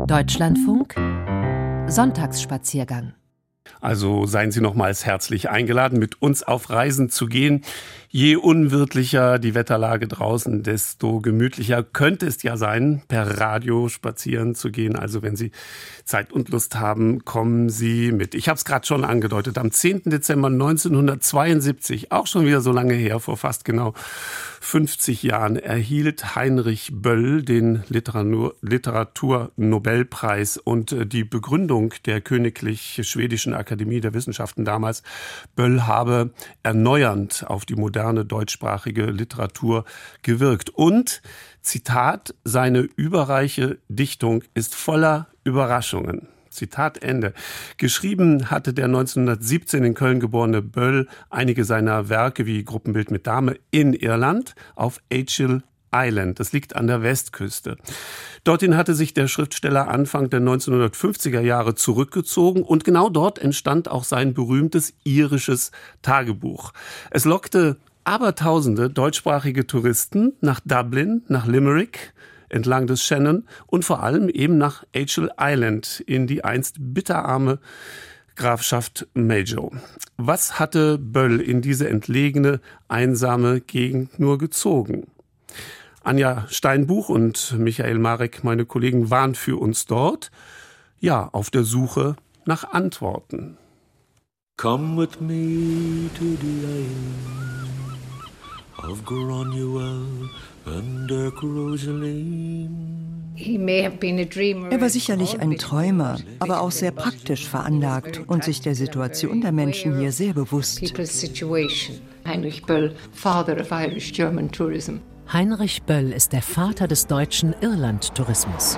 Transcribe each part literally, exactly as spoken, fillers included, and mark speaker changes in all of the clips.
Speaker 1: Deutschlandfunk Sonntagsspaziergang.
Speaker 2: Also seien Sie nochmals herzlich eingeladen, mit uns auf Reisen zu gehen. Je unwirtlicher die Wetterlage draußen, desto gemütlicher könnte es ja sein, per Radio spazieren zu gehen. Also wenn Sie Zeit und Lust haben, kommen Sie mit. Ich habe es gerade schon angedeutet, am zehnten Dezember neunzehnhundertzweiundsiebzig, auch schon wieder so lange her, vor fast genau fünfzig Jahren, erhielt Heinrich Böll den Literatur- Literaturnobelpreis. Und die Begründung der Königlich Schwedischen Akademie der Wissenschaften damals, Böll habe erneuernd auf die moderne deutschsprachige Literatur gewirkt. Und, Zitat, seine überreiche Dichtung ist voller Überraschungen. Zitat Ende. Geschrieben hatte der neunzehnhundertsiebzehn in Köln geborene Böll einige seiner Werke wie Gruppenbild mit Dame in Irland auf Achill Island. Das liegt an der Westküste. Dorthin hatte sich der Schriftsteller Anfang der neunzehnhundertfünfziger Jahre zurückgezogen und genau dort entstand auch sein berühmtes irisches Tagebuch. Es lockte Abertausende deutschsprachige Touristen nach Dublin, nach Limerick, entlang des Shannon und vor allem eben nach Achill Island in die einst bitterarme Grafschaft Mayo. Was hatte Böll in diese entlegene, einsame Gegend nur gezogen? Anja Steinbuch und Michael Marek, meine Kollegen, waren für uns dort, ja, auf der Suche nach Antworten.
Speaker 3: Come with me to the island of Granuel under Jerusalem.
Speaker 4: Er war sicherlich ein Träumer, aber auch sehr praktisch veranlagt und sich der Situation der Menschen hier sehr bewusst.
Speaker 5: Heinrich Böll, Father of Irish-German Tourism.
Speaker 1: Heinrich Böll ist der Vater des deutschen Irland-Tourismus.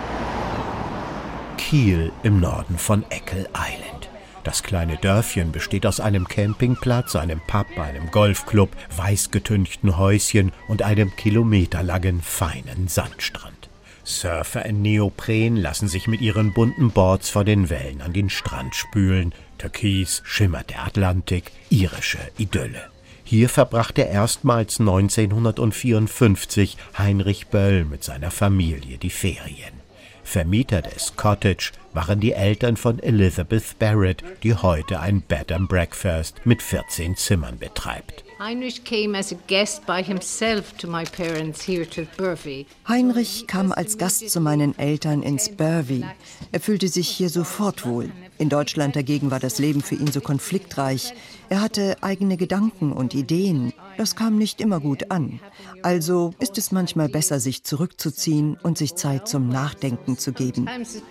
Speaker 6: Kiel im Norden von Achill Island. Das kleine Dörfchen besteht aus einem Campingplatz, einem Pub, einem Golfclub, weißgetünchten Häuschen und einem kilometerlangen, feinen Sandstrand. Surfer in Neopren lassen sich mit ihren bunten Boards vor den Wellen an den Strand spülen. Türkis schimmert der Atlantik, irische Idylle. Hier verbrachte erstmals neunzehnhundertvierundfünfzig Heinrich Böll mit seiner Familie die Ferien. Vermieter des Cottage waren die Eltern von Elizabeth Barrett, die heute ein Bed and Breakfast mit vierzehn Zimmern betreibt.
Speaker 5: Heinrich came as a guest by himself to my parents here to Burvey.
Speaker 4: Heinrich kam als Gast zu meinen Eltern ins Burvey. Er fühlte sich hier sofort wohl. In Deutschland dagegen war das Leben für ihn so konfliktreich. Er hatte eigene Gedanken und Ideen. Das kam nicht immer gut an. Also ist es manchmal besser, sich zurückzuziehen und sich Zeit zum Nachdenken zu geben.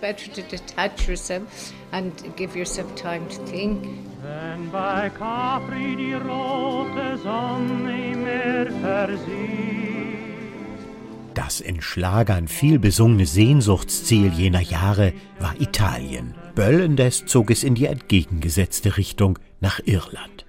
Speaker 7: Wenn bei Capri die rote Sonne im Meer versieht.
Speaker 6: Das in Schlagern viel besungene Sehnsuchtsziel jener Jahre war Italien. Böll indes zog es in die entgegengesetzte Richtung, nach Irland.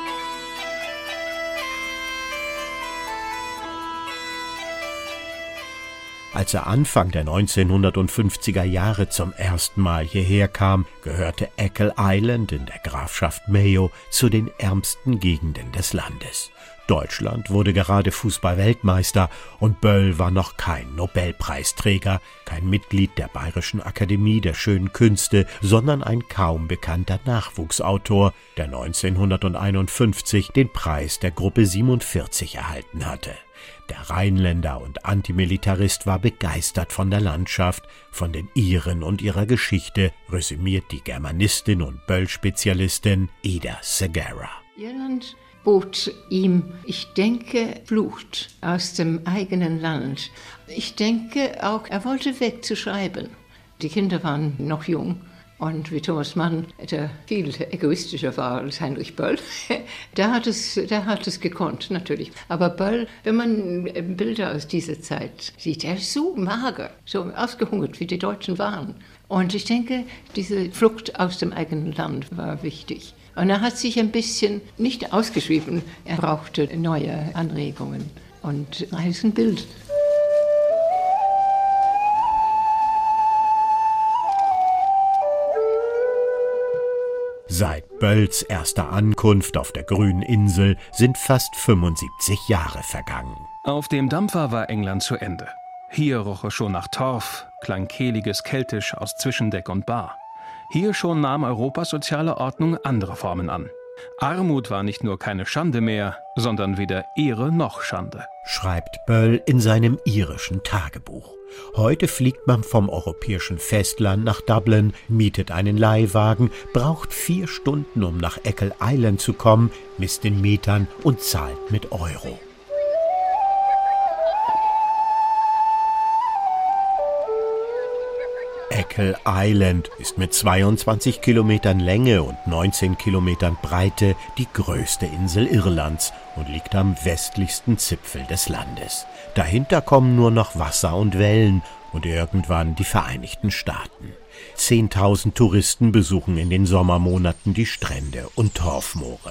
Speaker 6: Als er Anfang der neunzehnhundertfünfziger Jahre zum ersten Mal hierher kam, gehörte Achill Island in der Grafschaft Mayo zu den ärmsten Gegenden des Landes. Deutschland wurde gerade Fußball-Weltmeister und Böll war noch kein Nobelpreisträger, kein Mitglied der Bayerischen Akademie der Schönen Künste, sondern ein kaum bekannter Nachwuchsautor, der neunzehnhunderteinundfünfzig den Preis der Gruppe siebenundvierzig erhalten hatte. Der Rheinländer und Antimilitarist war begeistert von der Landschaft, von den Iren und ihrer Geschichte, resümiert die Germanistin und Böll-Spezialistin Ida Segarra.
Speaker 5: Irland bot ihm, ich denke, Flucht aus dem eigenen Land. Ich denke auch, er wollte weg zu schreiben. Die Kinder waren noch jung. Und wie Thomas Mann, der viel egoistischer war als Heinrich Böll, der hat es, der hat es gekonnt, natürlich. Aber Böll, wenn man Bilder aus dieser Zeit sieht, er ist so mager, so ausgehungert, wie die Deutschen waren. Und ich denke, diese Flucht aus dem eigenen Land war wichtig. Und er hat sich ein bisschen nicht ausgeschrieben, er brauchte neue Anregungen. Und er ist ein Bild.
Speaker 6: Seit Bölls erster Ankunft auf der grünen Insel sind fast fünfundsiebzig Jahre vergangen.
Speaker 8: Auf dem Dampfer war England zu Ende. Hier roch es schon nach Torf, klang kehliges Keltisch aus Zwischendeck und Bar. Hier schon nahm Europas soziale Ordnung andere Formen an. Armut war nicht nur keine Schande mehr, sondern weder Ehre noch Schande,
Speaker 6: schreibt Böll in seinem irischen Tagebuch. Heute fliegt man vom europäischen Festland nach Dublin, mietet einen Leihwagen, braucht vier Stunden, um nach Eckle Island zu kommen, misst in Metern und zahlt mit Euro. Eckle Island ist mit zweiundzwanzig Kilometern Länge und neunzehn Kilometern Breite die größte Insel Irlands und liegt am westlichsten Zipfel des Landes. Dahinter kommen nur noch Wasser und Wellen und irgendwann die Vereinigten Staaten. Zehntausend Touristen besuchen in den Sommermonaten die Strände und Torfmoore.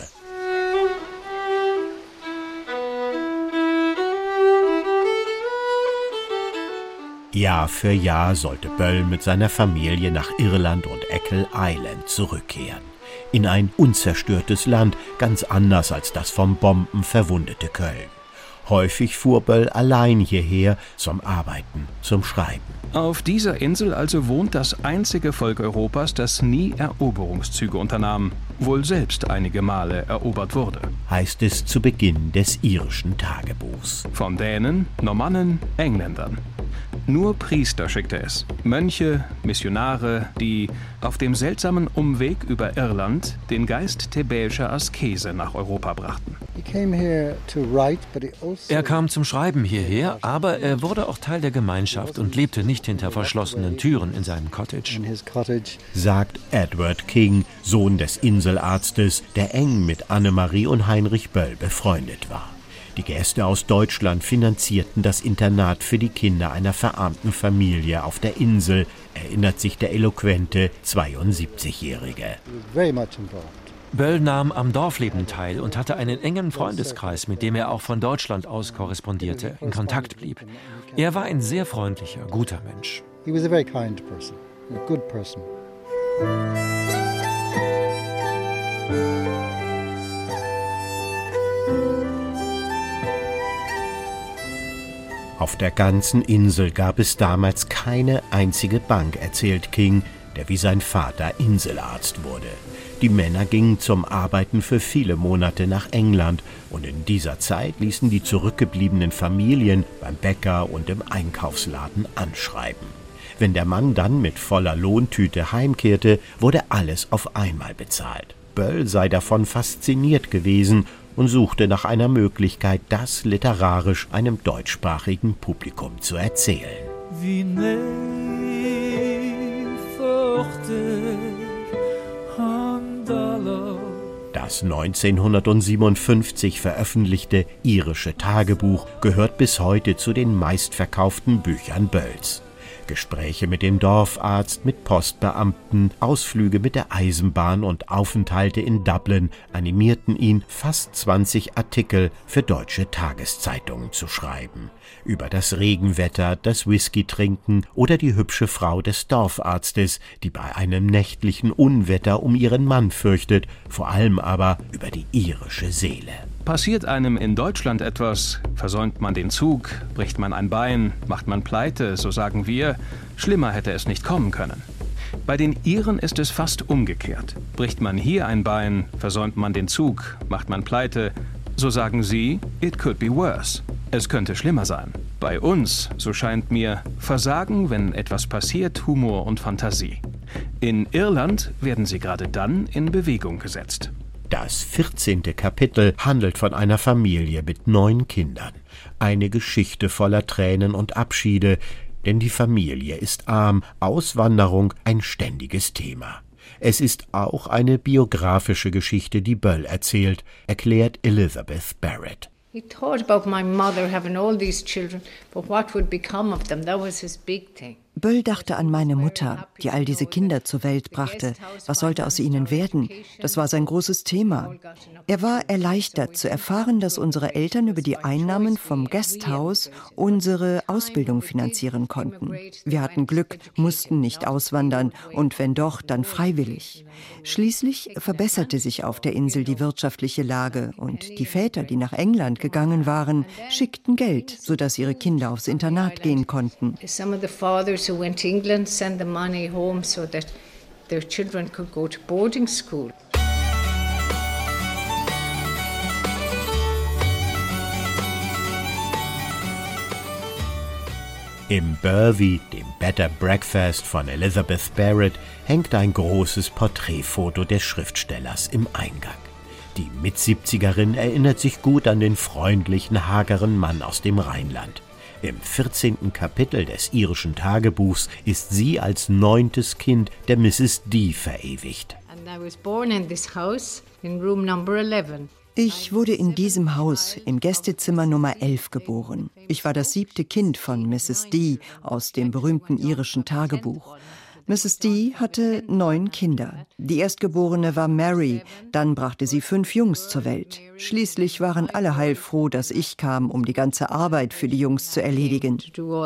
Speaker 6: Jahr für Jahr sollte Böll mit seiner Familie nach Irland und Eckle Island zurückkehren. In ein unzerstörtes Land, ganz anders als das vom Bomben verwundete Köln. Häufig fuhr Böll allein hierher zum Arbeiten, zum Schreiben.
Speaker 8: Auf dieser Insel also wohnt das einzige Volk Europas, das nie Eroberungszüge unternahm, wohl selbst einige Male erobert wurde.
Speaker 6: Heißt es zu Beginn des irischen Tagebuchs.
Speaker 8: Von Dänen, Normannen, Engländern. Nur Priester schickte es, Mönche, Missionare, die auf dem seltsamen Umweg über Irland den Geist thebäischer Askese nach Europa brachten.
Speaker 9: Er kam zum Schreiben hierher, aber er wurde auch Teil der Gemeinschaft und lebte nicht hinter verschlossenen Türen in seinem Cottage.
Speaker 6: Sagt Edward King, Sohn des Inselarztes, der eng mit Annemarie und Heinrich Böll befreundet war. Die Gäste aus Deutschland finanzierten das Internat für die Kinder einer verarmten Familie auf der Insel, erinnert sich der eloquente zweiundsiebzigjährige.
Speaker 9: Böll nahm am Dorfleben teil und hatte einen engen Freundeskreis, mit dem er auch von Deutschland aus korrespondierte, in Kontakt blieb. Er war ein sehr freundlicher, guter Mensch.
Speaker 10: He was a very kind person, a good person.
Speaker 6: Auf der ganzen Insel gab es damals keine einzige Bank, erzählt King, der wie sein Vater Inselarzt wurde. Die Männer gingen zum Arbeiten für viele Monate nach England und in dieser Zeit ließen die zurückgebliebenen Familien beim Bäcker und im Einkaufsladen anschreiben. Wenn der Mann dann mit voller Lohntüte heimkehrte, wurde alles auf einmal bezahlt. Böll sei davon fasziniert gewesen und suchte nach einer Möglichkeit, das literarisch einem deutschsprachigen Publikum zu erzählen.
Speaker 11: Wie
Speaker 6: Das neunzehnhundertsiebenundfünfzig veröffentlichte irische Tagebuch gehört bis heute zu den meistverkauften Büchern Bölls. Gespräche mit dem Dorfarzt, mit Postbeamten, Ausflüge mit der Eisenbahn und Aufenthalte in Dublin animierten ihn, fast zwanzig Artikel für deutsche Tageszeitungen zu schreiben. Über das Regenwetter, das Whisky-Trinken oder die hübsche Frau des Dorfarztes, die bei einem nächtlichen Unwetter um ihren Mann fürchtet, vor allem aber über die irische Seele.
Speaker 8: Passiert einem in Deutschland etwas, versäumt man den Zug, bricht man ein Bein, macht man pleite, so sagen wir, schlimmer hätte es nicht kommen können. Bei den Iren ist es fast umgekehrt. Bricht man hier ein Bein, versäumt man den Zug, macht man pleite, so sagen sie, it could be worse. Es könnte schlimmer sein. Bei uns, so scheint mir, versagen, wenn etwas passiert, Humor und Fantasie. In Irland werden sie gerade dann in Bewegung gesetzt.
Speaker 6: Das vierzehnte Kapitel handelt von einer Familie mit neun Kindern. Eine Geschichte voller Tränen und Abschiede, denn die Familie ist arm, Auswanderung ein ständiges Thema. Es ist auch eine biografische Geschichte, die Böll erzählt, erklärt Elizabeth Barrett.
Speaker 5: He thought about my mother having all these children, but what would become of them? That was his big thing.
Speaker 4: Böll dachte an meine Mutter, die all diese Kinder zur Welt brachte. Was sollte aus ihnen werden? Das war sein großes Thema. Er war erleichtert zu erfahren, dass unsere Eltern über die Einnahmen vom Guesthouse unsere Ausbildung finanzieren konnten. Wir hatten Glück, mussten nicht auswandern und wenn doch, dann freiwillig. Schließlich verbesserte sich auf der Insel die wirtschaftliche Lage und die Väter, die nach England gegangen waren, schickten Geld, sodass ihre Kinder aufs Internat gehen konnten.
Speaker 5: who went to England send the money home so that their children could go to boarding school.
Speaker 6: Im Burvey, dem Bed and Breakfast von Elizabeth Barrett, hängt ein großes Porträtfoto des Schriftstellers im Eingang. Die Mitsiebzigerin erinnert sich gut an den freundlichen, hageren Mann aus dem Rheinland. Im vierzehnten Kapitel des irischen Tagebuchs ist sie als neuntes Kind der Misses D verewigt.
Speaker 4: Ich wurde in diesem Haus im Gästezimmer Nummer elf geboren. Ich war das siebte Kind von Misses D aus dem berühmten irischen Tagebuch. Misses D hatte neun Kinder. Die Erstgeborene war Mary, dann brachte sie fünf Jungs zur Welt. Schließlich waren alle heilfroh, dass ich kam, um die ganze Arbeit für die Jungs zu erledigen.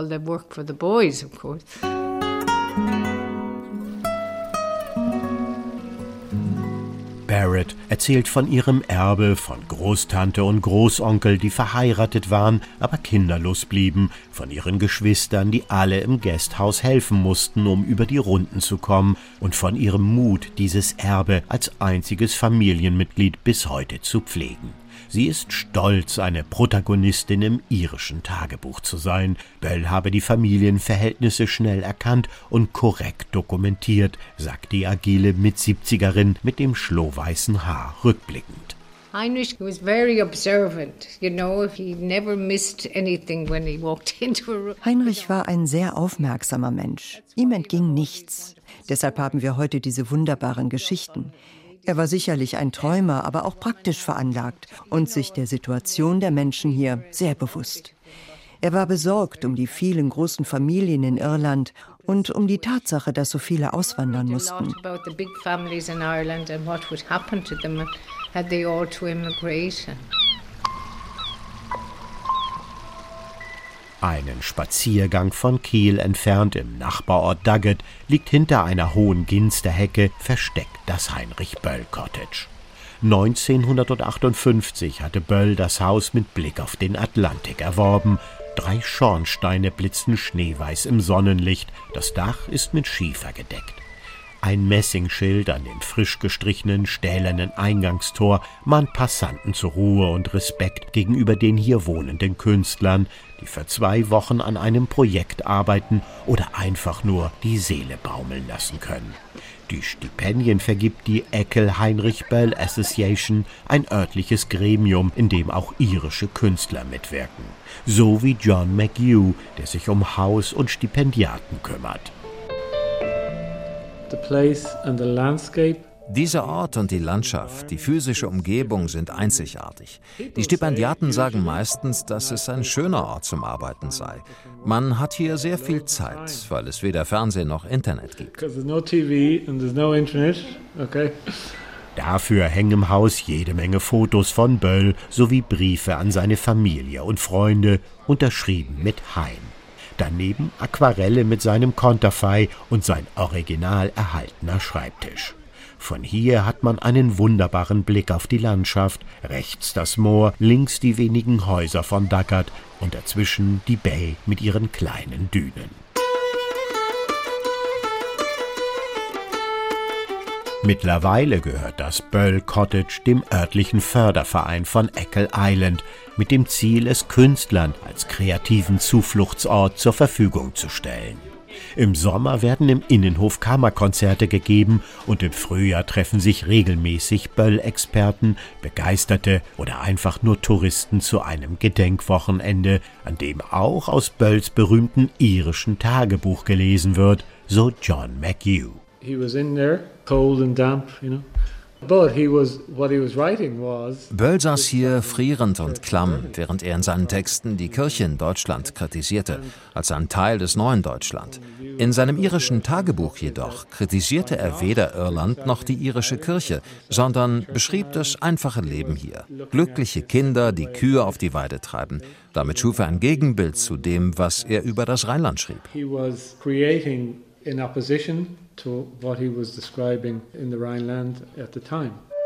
Speaker 6: Barrett erzählt von ihrem Erbe, von Großtante und Großonkel, die verheiratet waren, aber kinderlos blieben, von ihren Geschwistern, die alle im Gasthaus helfen mussten, um über die Runden zu kommen, und von ihrem Mut, dieses Erbe als einziges Familienmitglied bis heute zu pflegen. Sie ist stolz, eine Protagonistin im irischen Tagebuch zu sein. Böll habe die Familienverhältnisse schnell erkannt und korrekt dokumentiert, sagt die agile Mitsiebzigerin mit dem schlohweißen Haar rückblickend.
Speaker 5: Heinrich was very observant, you know, he never missed anything when he walked into a room.
Speaker 4: Heinrich war ein sehr aufmerksamer Mensch. Ihm entging nichts. Deshalb haben wir heute diese wunderbaren Geschichten. Er war sicherlich ein Träumer, aber auch praktisch veranlagt und sich der Situation der Menschen hier sehr bewusst. Er war besorgt um die vielen großen Familien in Irland und um die Tatsache, dass so viele auswandern mussten.
Speaker 6: Einen Spaziergang von Kiel entfernt im Nachbarort Duggett liegt hinter einer hohen Ginsterhecke versteckt das Heinrich-Böll-Cottage. neunzehnhundertachtundfünfzig hatte Böll das Haus mit Blick auf den Atlantik erworben. Drei Schornsteine blitzen schneeweiß im Sonnenlicht, das Dach ist mit Schiefer gedeckt. Ein Messingschild an dem frisch gestrichenen stählernen Eingangstor mahnt Passanten zur Ruhe und Respekt gegenüber den hier wohnenden Künstlern, die für zwei Wochen an einem Projekt arbeiten oder einfach nur die Seele baumeln lassen können. Die Stipendien vergibt die Eckel Heinrich Böll Association, ein örtliches Gremium, in dem auch irische Künstler mitwirken. So wie John McHugh, der sich um Haus- und Stipendiaten kümmert.
Speaker 11: The place and the landscape.
Speaker 12: Dieser Ort und die Landschaft, die physische Umgebung sind einzigartig. Die Stipendiaten sagen meistens, dass es ein schöner Ort zum Arbeiten sei. Man hat hier sehr viel Zeit, weil es weder Fernsehen noch Internet gibt.
Speaker 6: Dafür hängen im Haus jede Menge Fotos von Böll sowie Briefe an seine Familie und Freunde, unterschrieben mit Hein. Daneben Aquarelle mit seinem Konterfei und sein original erhaltener Schreibtisch. Von hier hat man einen wunderbaren Blick auf die Landschaft, rechts das Moor, links die wenigen Häuser von Duggett und dazwischen die Bay mit ihren kleinen Dünen. Mittlerweile gehört das Böll Cottage dem örtlichen Förderverein von Eckle Island mit dem Ziel, es Künstlern als kreativen Zufluchtsort zur Verfügung zu stellen. Im Sommer werden im Innenhof Kammerkonzerte gegeben und im Frühjahr treffen sich regelmäßig Böll-Experten, Begeisterte oder einfach nur Touristen zu einem Gedenkwochenende, an dem auch aus Bölls berühmten irischen Tagebuch gelesen wird, so John McHugh.
Speaker 11: He was in there, cold and damp, you know,
Speaker 12: Böll saß hier frierend und klamm, während er in seinen Texten die Kirche in Deutschland kritisierte, als einen Teil des neuen Deutschland. In seinem irischen Tagebuch jedoch kritisierte er weder Irland noch die irische Kirche, sondern beschrieb das einfache Leben hier. Glückliche Kinder, die Kühe auf die Weide treiben. Damit schuf er ein Gegenbild zu dem, was er über das Rheinland schrieb.
Speaker 11: In opposition to what he was describing in the Rhineland at the time.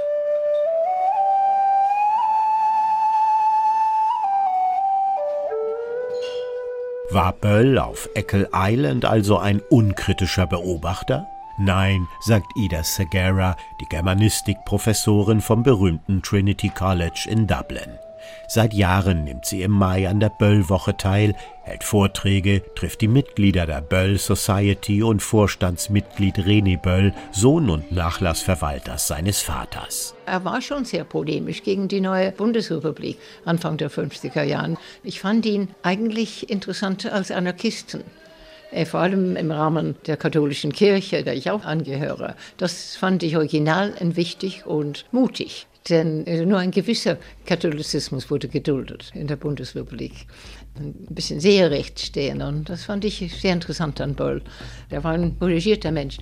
Speaker 6: War Böll auf Eckl Island also ein unkritischer Beobachter? Nein, sagt Ida Segarra, die Germanistikprofessorin vom berühmten Trinity College in Dublin. Seit Jahren nimmt sie im Mai an der Böll-Woche teil, hält Vorträge, trifft die Mitglieder der Böll Society und Vorstandsmitglied René Böll, Sohn und Nachlassverwalters seines Vaters.
Speaker 5: Er war schon sehr polemisch gegen die neue Bundesrepublik Anfang der fünfziger Jahren. Ich fand ihn eigentlich interessanter als Anarchisten. Vor allem im Rahmen der katholischen Kirche, der ich auch angehöre. Das fand ich original und wichtig und mutig. Denn nur ein gewisser Katholizismus wurde geduldet in der Bundesrepublik. Ein bisschen sehr recht stehen und das fand ich sehr interessant an Böll. Er war ein engagierter Mensch.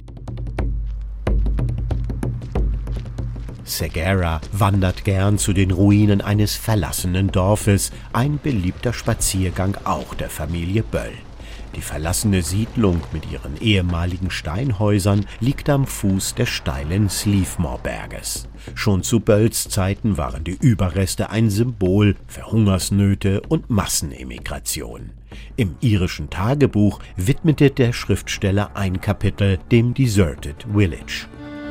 Speaker 6: Segarra wandert gern zu den Ruinen eines verlassenen Dorfes, ein beliebter Spaziergang auch der Familie Böll. Die verlassene Siedlung mit ihren ehemaligen Steinhäusern liegt am Fuß des steilen Slievemore-Berges. Schon zu Bölls Zeiten waren die Überreste ein Symbol für Hungersnöte und Massenemigration. Im irischen Tagebuch widmete der Schriftsteller ein Kapitel dem Deserted Village.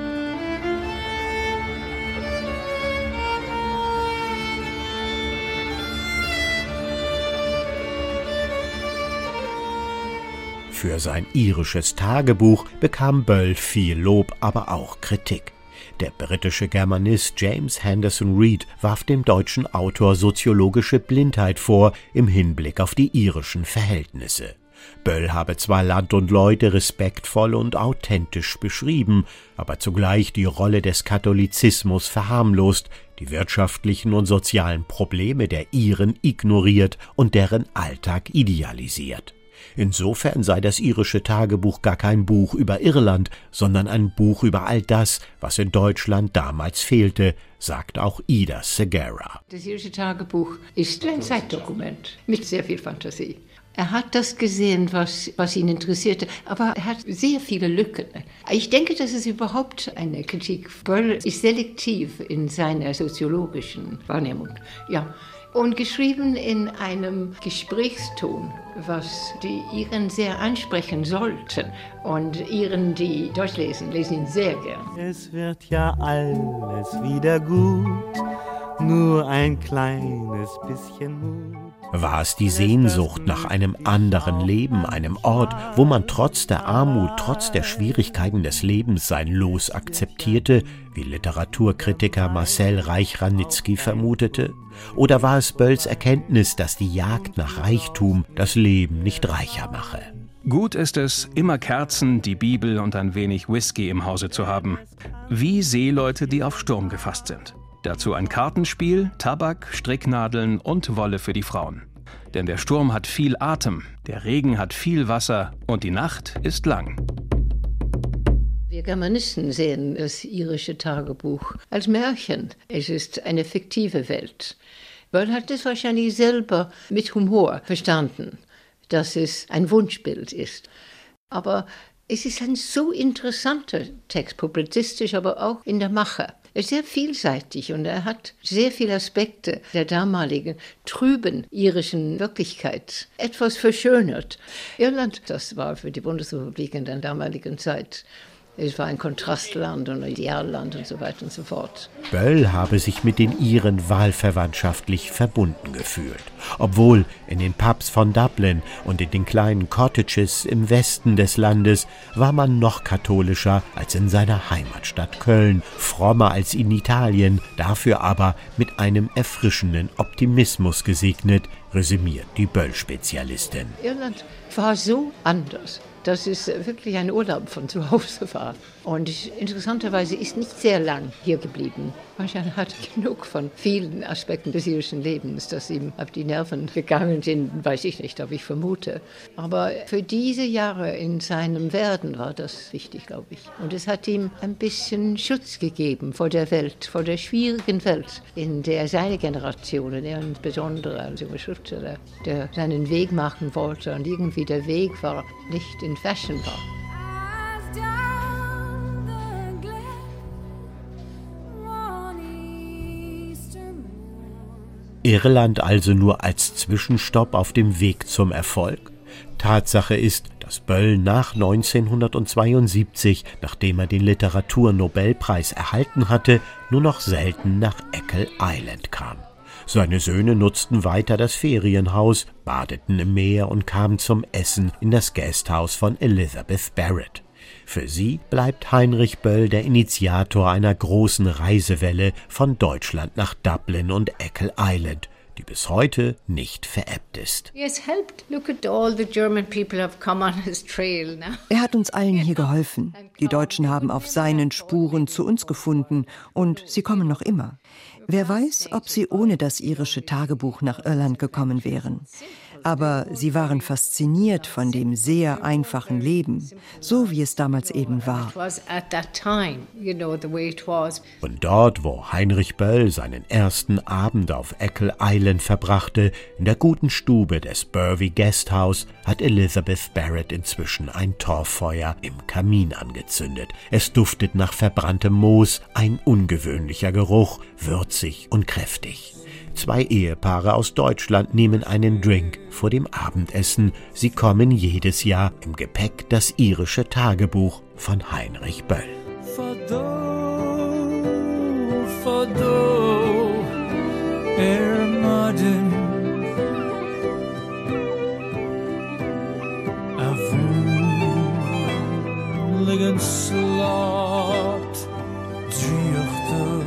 Speaker 6: Für sein irisches Tagebuch bekam Böll viel Lob, aber auch Kritik. Der britische Germanist James Henderson Reed warf dem deutschen Autor soziologische Blindheit vor im Hinblick auf die irischen Verhältnisse. Böll habe zwar Land und Leute respektvoll und authentisch beschrieben, aber zugleich die Rolle des Katholizismus verharmlost, die wirtschaftlichen und sozialen Probleme der Iren ignoriert und deren Alltag idealisiert. Insofern sei das irische Tagebuch gar kein Buch über Irland, sondern ein Buch über all das, was in Deutschland damals fehlte, sagt auch Ida Segarra.
Speaker 5: Das irische Tagebuch ist ein Zeitdokument mit sehr viel Fantasie. Er hat das gesehen, was, was ihn interessierte, aber er hat sehr viele Lücken. Ich denke, das ist überhaupt eine Kritik. Böll ist selektiv in seiner soziologischen Wahrnehmung. Ja. Und geschrieben in einem Gesprächston, was die Iren sehr ansprechen sollten. Und Iren, die Deutsch lesen, lesen ihn sehr gern.
Speaker 13: Es wird ja alles wieder gut, nur ein kleines bisschen Mut.
Speaker 6: War es die Sehnsucht nach einem anderen Leben, einem Ort, wo man trotz der Armut, trotz der Schwierigkeiten des Lebens sein Los akzeptierte, wie Literaturkritiker Marcel Reich-Ranitzky vermutete? Oder war es Bölls Erkenntnis, dass die Jagd nach Reichtum das Leben nicht reicher mache?
Speaker 8: Gut ist es, immer Kerzen, die Bibel und ein wenig Whisky im Hause zu haben. Wie Seeleute, die auf Sturm gefasst sind. Dazu ein Kartenspiel, Tabak, Stricknadeln und Wolle für die Frauen. Denn der Sturm hat viel Atem, der Regen hat viel Wasser und die Nacht ist lang.
Speaker 5: Wir Germanisten sehen das irische Tagebuch als Märchen. Es ist eine fiktive Welt. Böll hat es wahrscheinlich selber mit Humor verstanden, dass es ein Wunschbild ist. Aber es ist ein so interessanter Text, publizistisch, aber auch in der Mache. Er ist sehr vielseitig und er hat sehr viele Aspekte der damaligen trüben irischen Wirklichkeit etwas verschönert. Irland, das war für die Bundesrepublik in der damaligen Zeit, es war ein Kontrastland und ein Idealland und so weiter und so fort.
Speaker 6: Böll habe sich mit den Iren wahlverwandtschaftlich verbunden gefühlt. Obwohl in den Pubs von Dublin und in den kleinen Cottages im Westen des Landes war man noch katholischer als in seiner Heimatstadt Köln, frommer als in Italien, dafür aber mit einem erfrischenden Optimismus gesegnet, resümiert die Böll-Spezialistin.
Speaker 5: Irland war so anders dass es wirklich ein Urlaub von zu Hause war. Und ich, interessanterweise ist nicht sehr lang hier geblieben. Wahrscheinlich hat er genug von vielen Aspekten des irischen Lebens, dass ihm auf die Nerven gegangen sind, weiß ich nicht, aber ich vermute. Aber für diese Jahre in seinem Werden war das wichtig, glaube ich. Und es hat ihm ein bisschen Schutz gegeben vor der Welt, vor der schwierigen Welt, in der seine Generation, er insbesondere als junger Schriftsteller, der seinen Weg machen wollte und irgendwie der Weg war, nicht in Fashion war.
Speaker 6: Irland also nur als Zwischenstopp auf dem Weg zum Erfolg? Tatsache ist, dass Böll nach neunzehnhundertzweiundsiebzig, nachdem er den Literaturnobelpreis erhalten hatte, nur noch selten nach Eckle Island kam. Seine Söhne nutzten weiter das Ferienhaus, badeten im Meer und kamen zum Essen in das Gasthaus von Elizabeth Barrett. Für sie bleibt Heinrich Böll der Initiator einer großen Reisewelle von Deutschland nach Dublin und Eckle Island, die bis heute nicht verebbt ist.
Speaker 4: Er hat uns allen hier geholfen. Die Deutschen haben auf seinen Spuren zu uns gefunden und sie kommen noch immer. Wer weiß, ob sie ohne das irische Tagebuch nach Irland gekommen wären. Aber sie waren fasziniert von dem sehr einfachen Leben, so wie es damals eben war.
Speaker 6: Und dort, wo Heinrich Böll seinen ersten Abend auf Eckle Island verbrachte, in der guten Stube des Burvey Guesthouse, hat Elizabeth Barrett inzwischen ein Torffeuer im Kamin angezündet. Es duftet nach verbranntem Moos, ein ungewöhnlicher Geruch, würzig und kräftig. Zwei Ehepaare aus Deutschland nehmen einen Drink vor dem Abendessen. Sie kommen jedes Jahr im Gepäck das irische Tagebuch von Heinrich Böll.
Speaker 14: Fado, fado, er madin, avu, liggen slot, driechte.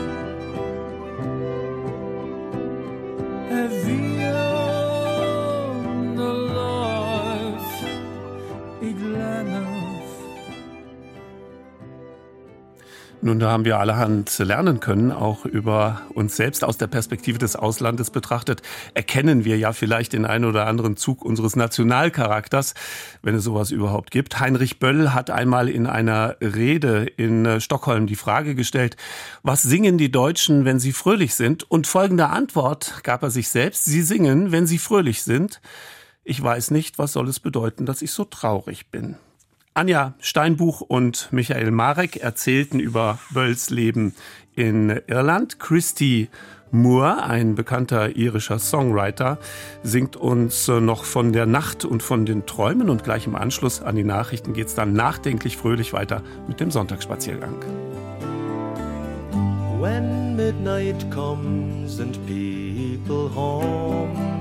Speaker 2: Nun, da haben wir allerhand lernen können, auch über uns selbst aus der Perspektive des Auslandes betrachtet. Erkennen wir ja vielleicht den einen oder anderen Zug unseres Nationalcharakters, wenn es sowas überhaupt gibt. Heinrich Böll hat einmal in einer Rede in Stockholm die Frage gestellt, was singen die Deutschen, wenn sie fröhlich sind? Und folgende Antwort gab er sich selbst, sie singen, wenn sie fröhlich sind. Ich weiß nicht, was soll es bedeuten, dass ich so traurig bin. Anja Steinbuch und Michael Marek erzählten über Bölls Leben in Irland. Christy Moore, ein bekannter irischer Songwriter, singt uns noch von der Nacht und von den Träumen. Und gleich im Anschluss an die Nachrichten geht es dann nachdenklich fröhlich weiter mit dem Sonntagsspaziergang.
Speaker 3: When midnight comes and people home